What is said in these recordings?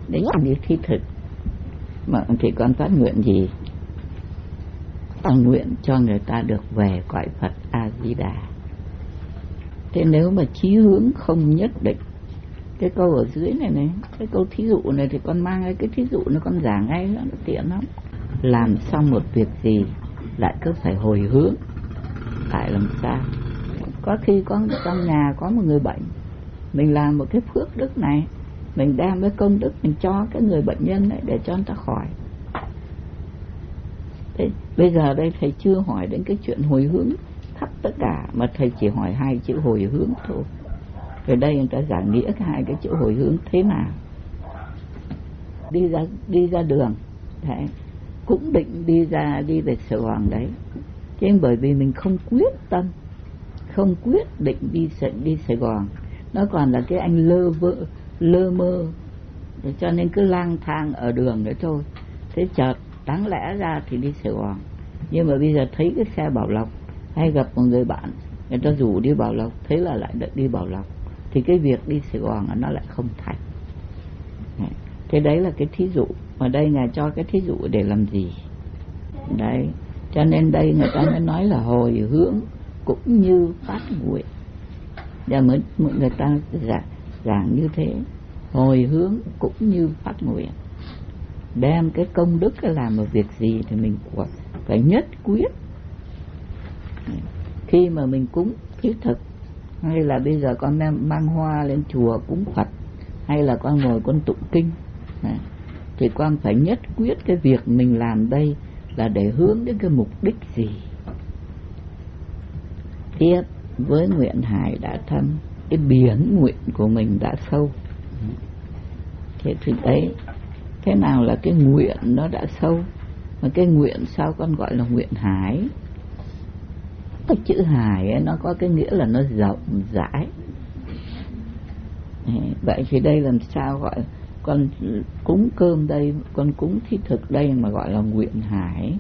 Đấy là như thi thực. Mà thì con phát nguyện gì? Ta nguyện cho người ta được về cõi Phật A Di Đà. Thế nếu mà chí hướng không nhất định, cái câu ở dưới này này, cái câu thí dụ này thì con mang cái thí dụ nó con giảng ngay, nó tiện lắm. Làm xong một việc gì lại cứ phải hồi hướng, tại làm sao? Có khi có trong nhà có một người bệnh, mình làm một cái phước đức này, mình đem cái công đức mình cho cái người bệnh nhân ấy để cho người ta khỏi. Thế bây giờ đây thầy chưa hỏi đến cái chuyện hồi hướng khắp tất cả, mà thầy chỉ hỏi 2 chữ hồi hướng thôi. Ở đây người ta giải nghĩa 2 cái chữ hồi hướng thế nào. Đi ra đường, đấy, cũng định đi về Sài Gòn đấy, chứ bởi vì mình không quyết tâm, không quyết định đi Sài Gòn, nó còn là cái anh lơ mơ, cho nên cứ lang thang ở đường đấy thôi. Thế chợt đáng lẽ ra thì đi Sài Gòn, nhưng mà bây giờ thấy cái xe Bảo Lộc, hay gặp một người bạn người ta rủ đi Bảo Lộc, thế là lại đi Bảo Lộc, thì cái việc đi Sài Gòn nó lại không thành. Thế đấy là cái thí dụ, mà đây Ngài cho cái thí dụ để làm gì đấy. Cho nên đây người ta mới nói là hồi hướng cũng như phát nguyện. Giờ mới người ta giảng như thế, hồi hướng cũng như phát nguyện. Đem cái công đức làm một việc gì thì mình phải nhất quyết. Khi mà mình cúng thiết thực, hay là bây giờ con mang hoa lên chùa cúng Phật, hay là con ngồi con tụng kinh, thì con phải nhất quyết cái việc mình làm đây là để hướng đến cái mục đích gì. Tiếp với nguyện hải đã thâm, cái biển nguyện của mình đã sâu. Thế thì đấy, thế nào là cái nguyện nó đã sâu? Mà cái nguyện sao con gọi là nguyện hải? Cái chữ hải ấy, nó có cái nghĩa là nó rộng rãi. Vậy thì đây làm sao gọi, con cúng cơm đây, con cúng thí thực đây mà gọi là nguyện hải?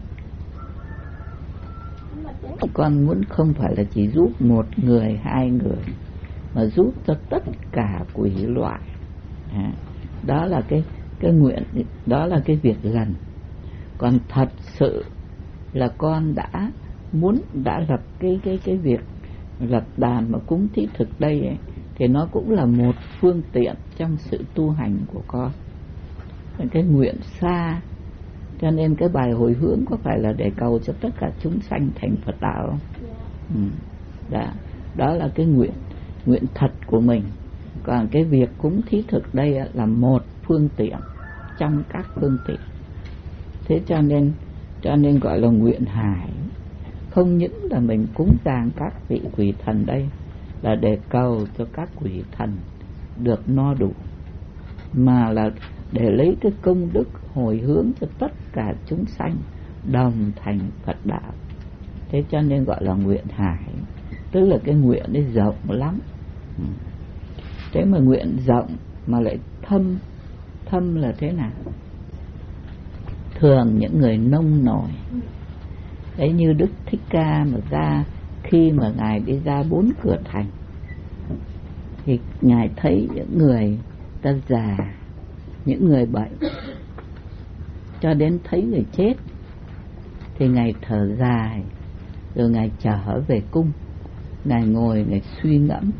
Con muốn không phải là chỉ giúp 1 người, 2 người, mà giúp cho tất cả quỷ loại. Đó là cái nguyện, đó là cái việc gần. Còn thật sự là con đã lập cái việc lập đàn mà cúng thí thực đây ấy, thì nó cũng là một phương tiện trong sự tu hành của con. Cái nguyện xa, cho nên cái bài hồi hướng có phải là để cầu cho tất cả chúng sanh thành Phật đạo không? Đó là cái nguyện thật của mình. Còn cái việc cúng thí thực đây là một phương tiện trong các phương tiện. Thế cho nên gọi là nguyện hải. Không những là mình cúng dường các vị quỷ thần đây là để cầu cho các quỷ thần được no đủ, mà là để lấy cái công đức hồi hướng cho tất cả chúng sanh đồng thành Phật đạo. Thế cho nên gọi là nguyện hải, tức là cái nguyện ấy rộng lắm. Thế mà nguyện rộng mà lại thâm là thế nào? Thường những người nông nổi đấy, như Đức Thích Ca mà ra, khi mà Ngài đi ra 4 cửa thành thì Ngài thấy những người ta già, những người bệnh, cho đến thấy người chết thì Ngài thở dài, rồi Ngài trở về cung. Ngài ngồi, Ngài suy ngẫm.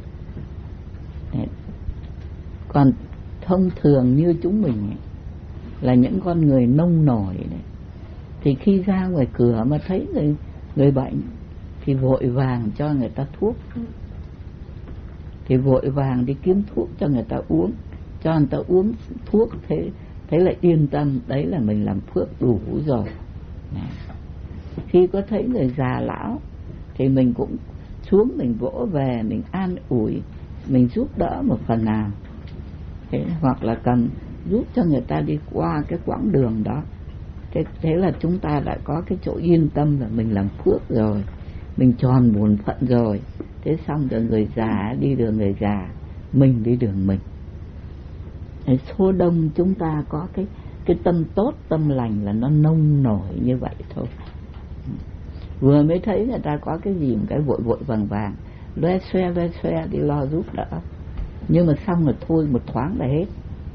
Còn thông thường như chúng mình ấy, là những con người nông nổi đấy, thì khi ra ngoài cửa mà thấy người bệnh thì vội vàng cho người ta thuốc, thì vội vàng đi kiếm thuốc cho người ta uống, cho người ta uống thuốc, thế là yên tâm, đấy là mình làm phước đủ rồi. Khi có thấy người già lão thì mình cũng xuống, mình vỗ về, mình an ủi, mình giúp đỡ một phần nào, thế, hoặc là cần giúp cho người ta đi qua cái quãng đường đó. Thế là chúng ta đã có cái chỗ yên tâm là mình làm phước rồi, mình tròn bổn phận rồi. Thế xong rồi người già đi đường người già, mình đi đường mình. Số đông chúng ta có cái tâm tốt, tâm lành là nó nông nổi như vậy thôi. Vừa mới thấy người ta có cái gì một cái vội vội vàng vàng, loe xoe đi lo giúp đỡ, nhưng mà xong rồi thôi, một thoáng là hết.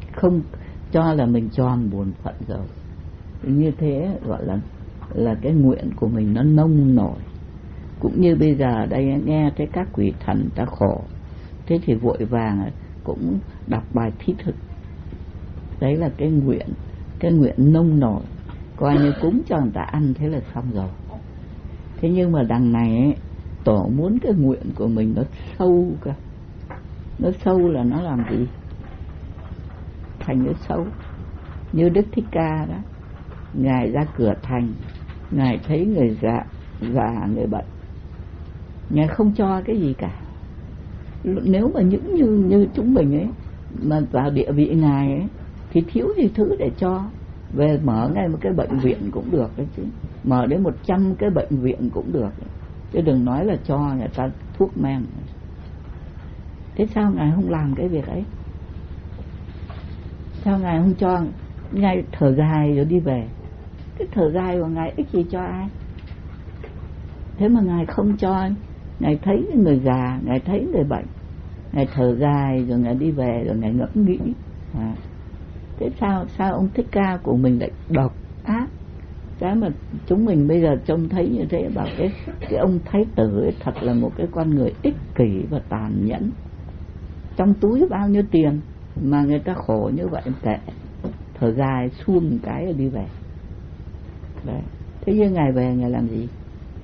không cho là mình tròn bổn phận rồi. Như thế gọi là cái nguyện của mình nó nông nổi. Cũng như bây giờ đây nghe thấy các quỷ thần ta khổ, thế thì vội vàng cũng đọc bài thí thực. Đấy là cái nguyện nông nổi, coi như cúng cho người ta ăn thế là xong rồi. Thế nhưng mà đằng này ấy, tổ muốn cái nguyện của mình nó sâu cơ. Nó sâu là nó làm gì? Thành nó sâu. Như Đức Thích Ca đó, Ngài ra cửa thành, Ngài thấy người già người bệnh, Ngài không cho cái gì cả. Nếu mà những như chúng mình ấy mà vào địa vị Ngài ấy thì thiếu gì thứ để cho. Về mở ngay một cái bệnh viện cũng được đấy chứ, mở đến 100 cái bệnh viện cũng được, chứ đừng nói là cho người ta thuốc men. Thế sao Ngài không làm cái việc ấy? Sao Ngài không cho? Ngài thở dài rồi đi về. Cái thở dài của Ngài ích gì cho ai? Thế mà Ngài không cho. Ngài thấy người già, Ngài thấy người bệnh, Ngài thở dài rồi Ngài đi về, rồi Ngài ngẫm nghĩ. Thế sao ông Thích Ca của mình lại độc ác? Cái mà chúng mình bây giờ trông thấy như thế, bảo cái ông Thái tử ấy thật là một cái con người ích kỷ và tàn nhẫn. Trong túi bao nhiêu tiền mà người ta khổ như vậy, kệ, thở dài xuông cái rồi đi về. Đấy. Thế nhưng Ngài về Ngài làm gì?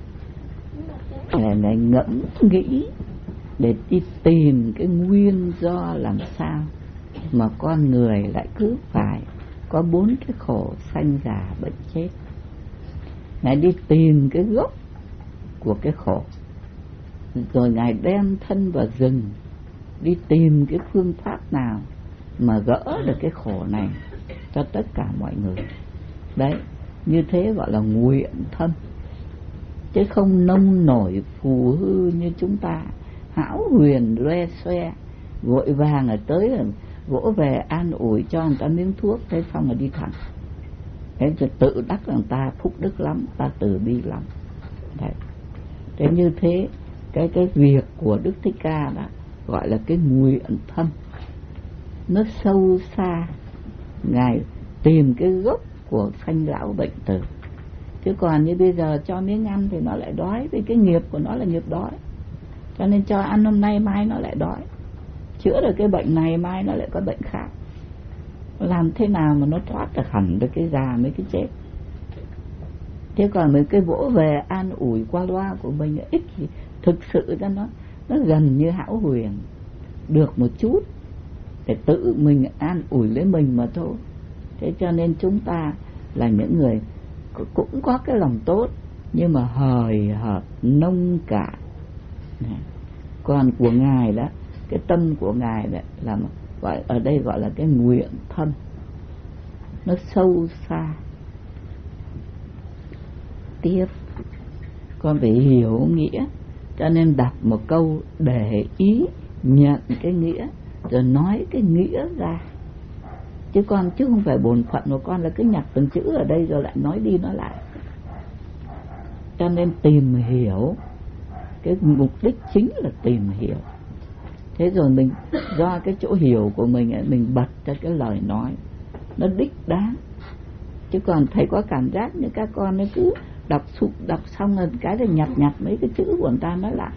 Ngài ngẫm nghĩ để đi tìm cái nguyên do làm sao mà con người lại cứ phải có 4 cái khổ sanh già bệnh chết. Ngài đi tìm cái gốc của cái khổ, rồi Ngài đem thân vào rừng đi tìm cái phương pháp nào mà gỡ được cái khổ này cho tất cả mọi người. Đấy, như thế gọi là nguyện thâm, chứ không nông nổi phù hư như chúng ta hão huyền loe xoe, vội vàng ở tới rồi vỗ về an ủi cho người ta miếng thuốc, thế xong rồi đi thẳng. Thế cho tự đắc là người ta phúc đức lắm, ta từ bi lắm. Đấy. Thế như thế cái việc của Đức Thích Ca đó gọi là cái nguyện thâm, nó sâu xa. Ngài tìm cái gốc của sanh lão bệnh tử. Chứ còn như bây giờ cho miếng ăn thì nó lại đói, vì cái nghiệp của nó là nghiệp đói. Cho nên cho ăn hôm nay mai nó lại đói, chữa được cái bệnh này mai nó lại có bệnh khác. Làm thế nào mà nó thoát được hẳn được cái già mấy cái chết? Thế còn mấy cái vỗ về an ủi qua loa của mình ít thì thực sự ra nó gần như hão huyền được một chút để tự mình an ủi lấy mình mà thôi. Thế cho nên chúng ta là những người cũng có cái lòng tốt, nhưng mà hời hợt nông cạn. Còn của Ngài đó, cái tâm của Ngài đó là gọi ở đây gọi là cái nguyện thâm, nó sâu xa. Tiếp, con phải hiểu nghĩa, cho nên đặt một câu để ý nhận cái nghĩa rồi nói cái nghĩa ra. Chứ không phải bổn phận của con là cứ nhặt từng chữ ở đây rồi lại nói đi nói lại. Cho nên tìm hiểu, cái mục đích chính là tìm hiểu. Thế rồi mình do cái chỗ hiểu của mình ấy, mình bật ra cái lời nói nó đích đáng. Chứ còn thầy có cảm giác như các con nó cứ đọc xong rồi cái là nhặt mấy cái chữ của người ta nói lại.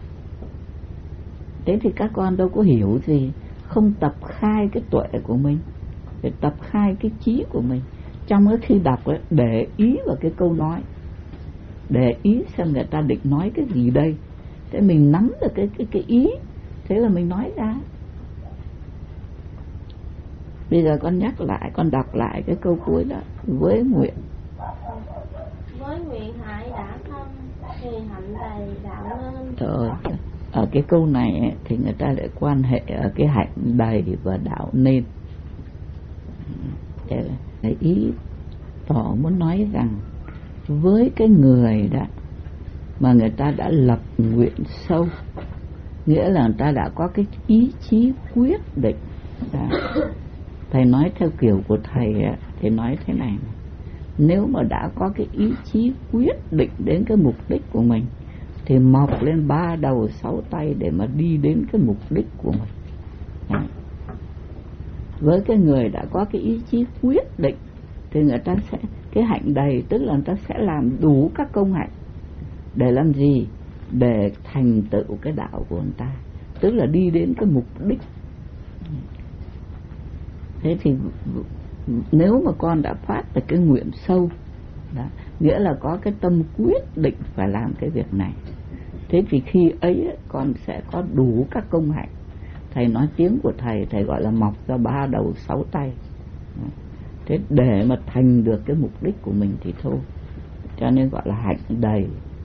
Thế thì các con đâu có hiểu gì, không tập khai cái tuệ của mình, để tập khai cái trí của mình. Trong cái khi đọc ấy, để ý vào cái câu nói, để ý xem người ta định nói cái gì đây. Thế mình nắm được cái ý, thế là mình nói ra. Bây giờ con nhắc lại, con đọc lại cái câu cuối đó. Với nguyện hại đã thân thì hạnh đầy đạo nên. Trời, ở cái câu này ấy, thì người ta lại quan hệ ở cái hạnh đầy và đạo nên. Cái ý tỏ muốn nói rằng với cái người đó mà người ta đã lập nguyện sâu, nghĩa là người ta đã có cái ý chí quyết định. Thầy nói theo kiểu của thầy thì nói thế này: nếu mà đã có cái ý chí quyết định đến cái mục đích của mình thì mọc lên 3 đầu 6 tay để mà đi đến cái mục đích của mình. Với cái người đã có cái ý chí quyết định thì người ta sẽ, cái hạnh đầy tức là người ta sẽ làm đủ các công hạnh để làm gì? Để thành tựu cái đạo của người ta, tức là đi đến cái mục đích. Thế thì nếu mà con đã phát được cái nguyện sâu đó, nghĩa là có cái tâm quyết định phải làm cái việc này, thế thì khi ấy con sẽ có đủ các công hạnh. Thầy nói tiếng của thầy gọi là mọc ra 3 đầu 6 tay. Thế để mà thành được cái mục đích của mình thì thôi, cho nên gọi là hạnh đầy.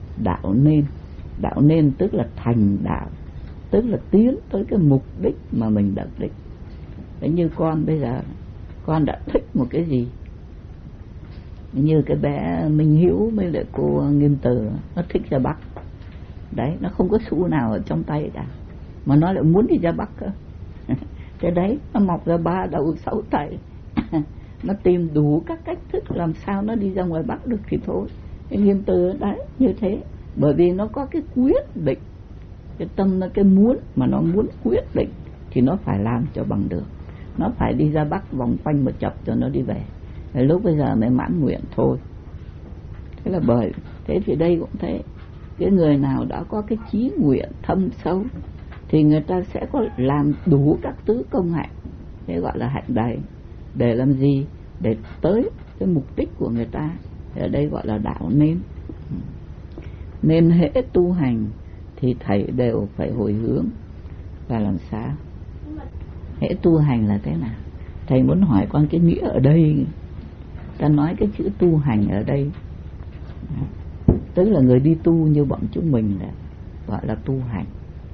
Đạo nên tức là thành đạo, tức là tiến tới cái mục đích mà mình đặt định. Thế như con bây giờ con đã thích một cái gì, như cái bé Minh Hiếu với lại cô Nghiêm Từ, nó thích ra Bắc đấy, nó không có xu nào ở trong tay cả mà nó lại muốn đi ra Bắc cơ. Thế đấy, nó mọc ra 3 đầu 6 tay. Nó tìm đủ các cách thức làm sao nó đi ra ngoài Bắc được thì thôi. Cái Nghiêm Từ đấy như thế, bởi vì nó có cái quyết định, cái tâm nó cái muốn, mà nó muốn quyết định thì nó phải làm cho bằng được. Nó phải đi ra Bắc vòng quanh một chập cho nó đi về. Rồi lúc bây giờ mới mãn nguyện thôi. Thế là bởi thế thì đây cũng thế, cái người nào đã có cái chí nguyện thâm sâu thì người ta sẽ có làm đủ các tứ công hạnh, thế gọi là hạnh đầy. Để làm gì? Để tới cái mục đích của người ta. Ở đây gọi là đạo nên. Nên hễ tu hành thì thầy đều phải hồi hướng. Và làm sao? Hễ tu hành là thế nào? Thầy muốn hỏi con cái nghĩa ở đây. Ta nói cái chữ tu hành ở đây, tức là người đi tu như bọn chúng mình là gọi là tu hành,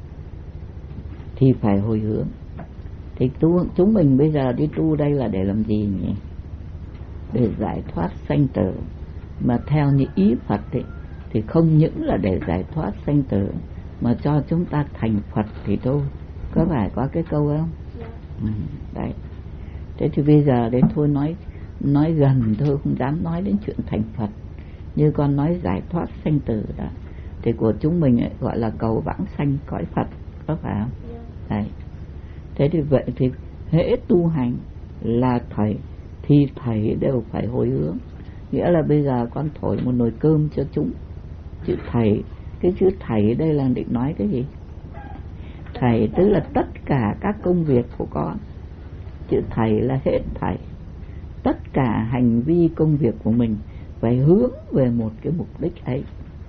thì phải hồi hướng. Thì chúng mình bây giờ đi tu đây là để làm gì nhỉ? Để giải thoát sanh tử. Mà theo như ý Phật thì không những là để giải thoát sanh tử, mà cho chúng ta thành Phật thì thôi. Có phải có cái câu không? Đấy. Thế thì bây giờ đấy thôi, nói gần thôi, không dám nói đến chuyện thành Phật. Như con nói giải thoát sanh tử đó, thì của chúng mình ấy, gọi là cầu vãng sanh cõi Phật, có phải không? Đấy. Thế thì vậy thì hễ tu hành là thầy đều phải hồi hướng. Nghĩa là bây giờ con thổi một nồi cơm cho chúng, chữ thầy, cái chữ thầy đây là định nói cái gì? Thầy tức là tất cả các công việc của con. Chữ thầy là hết thầy. Tất cả hành vi công việc của mình phải hướng về một cái mục đích ấy.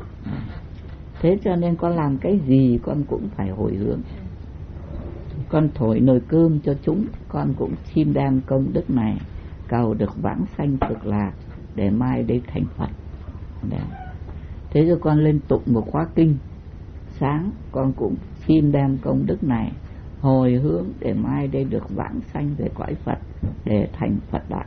Thế cho nên con làm cái gì con cũng phải hồi hướng. Con thổi nồi cơm cho chúng, con cũng xin đem công đức này cầu được vãng sanh cực lạc để mai đây thành Phật. Đấy. Thế rồi con lên tụng một khóa kinh sáng, con cũng xin đem công đức này hồi hướng để mai đây được vãng sanh về cõi Phật để thành Phật đại.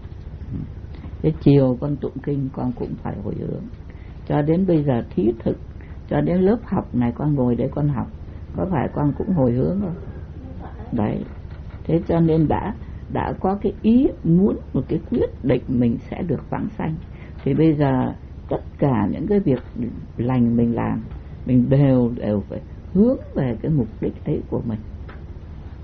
Thế chiều con tụng kinh con cũng phải hồi hướng. Cho đến bây giờ thí thực, cho đến lớp học này con ngồi đấy con học, có phải con cũng hồi hướng không? Đấy. Thế cho nên đã có cái ý muốn, một cái quyết định mình sẽ được vãng sanh, thì bây giờ tất cả những cái việc lành mình làm, mình đều phải hướng về cái mục đích ấy của mình.